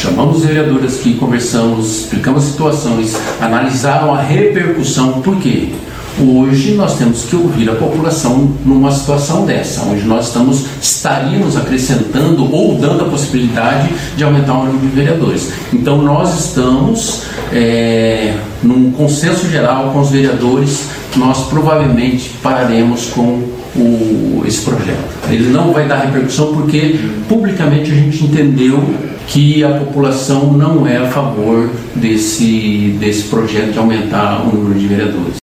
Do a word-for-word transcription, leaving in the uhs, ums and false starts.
chamamos os vereadores aqui, conversamos, explicamos situações, analisaram a repercussão. Por quê? Hoje nós temos que ouvir a população numa situação dessa, onde nós estamos, estaríamos acrescentando ou dando a possibilidade de aumentar o número de vereadores. Então nós estamos é, num consenso geral com os vereadores, nós provavelmente pararemos com o, esse projeto. Ele não vai dar repercussão porque publicamente a gente entendeu que a população não é a favor desse, desse projeto de aumentar o número de vereadores.